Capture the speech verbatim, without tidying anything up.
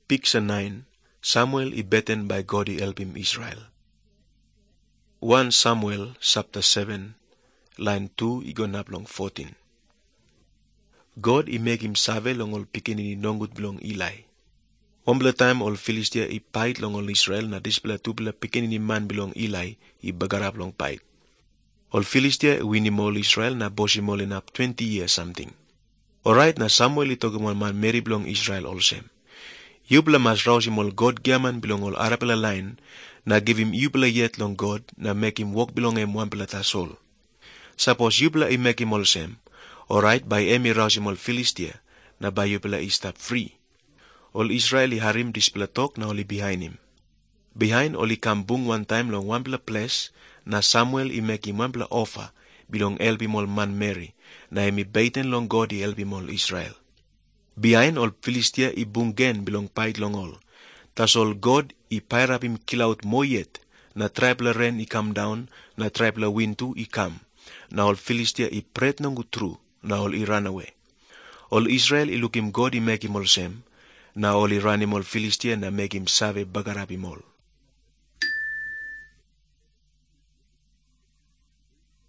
picture nine, Samuel is beaten by God he help him Israel. First Samuel chapter seven, line two, igon up long fourteen. God he make him save long all pikinini nongut belong Eli. One time all Philistia he fight long all Israel na display two bila pikinini man belong Eli he bagarap long fight. All Philistia win him all Israel na boss him all in up twenty years something. Alright na Samuel he took him all man Mary belong Israel also. Yubla mas rouse him all God gaman belong all Arabella line na give him yubla yet long God na make him walk belong him one plata soul. Suppose yubla he make him all same. Alright by emi rouse him all Philistia na by yubla he stop free. All Israel he harim display talk na only behind him. Behind all he come bung one time long one place na Samuel he make him one offer belong help him all man Mary na emi baiten long God he help him all Israel. Behind all Philistia he bung gen belong fight long all. Tas all God he pyre up him kill out more yet na triple rain he come down na triple wind too he come. Na all Philistia he pret nongu true na all he run away. All Israel he look him God he make him all same. Na all he run him all Philistia na make him save bagarap him all.